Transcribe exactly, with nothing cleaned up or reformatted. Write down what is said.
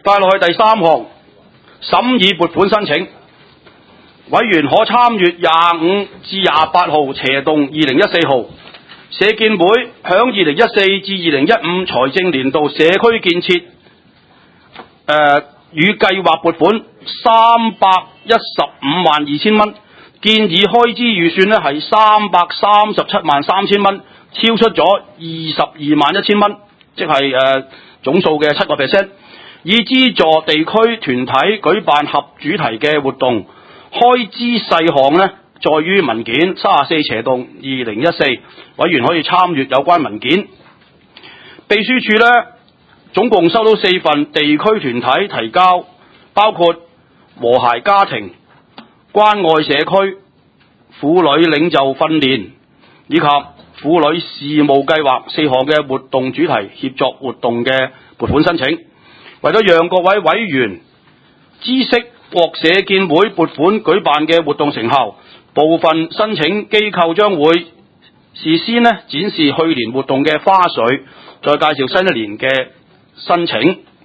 帶落去第三項，審議撥款申請。委員可參閱廿五至廿八號斜動二零一四號社建會響二零一四至二零一五財政年度社區建設誒與計劃撥款三百一十五萬二千蚊，建議開支預算呢係三百三十七萬三千蚊，超出咗二十二萬一千蚊，即係誒、呃、總數嘅七個 percent， 以資助地區團體舉辦合主題嘅活動。開支細項呢，在於文件三十四斜動二零一四，委員可以參閱有關文件。秘書處呢，總共收到四份地區團體提交，包括和諧家庭、關愛社區、婦女領袖訓練以及婦女事務計劃四項嘅活動主題協作活動嘅撥款申請。為咗讓各位委員知悉獲社建會撥款舉辦嘅活動成效，部分申請機構將會事先呢展示去年活動嘅花絮，再介紹新一年嘅申請。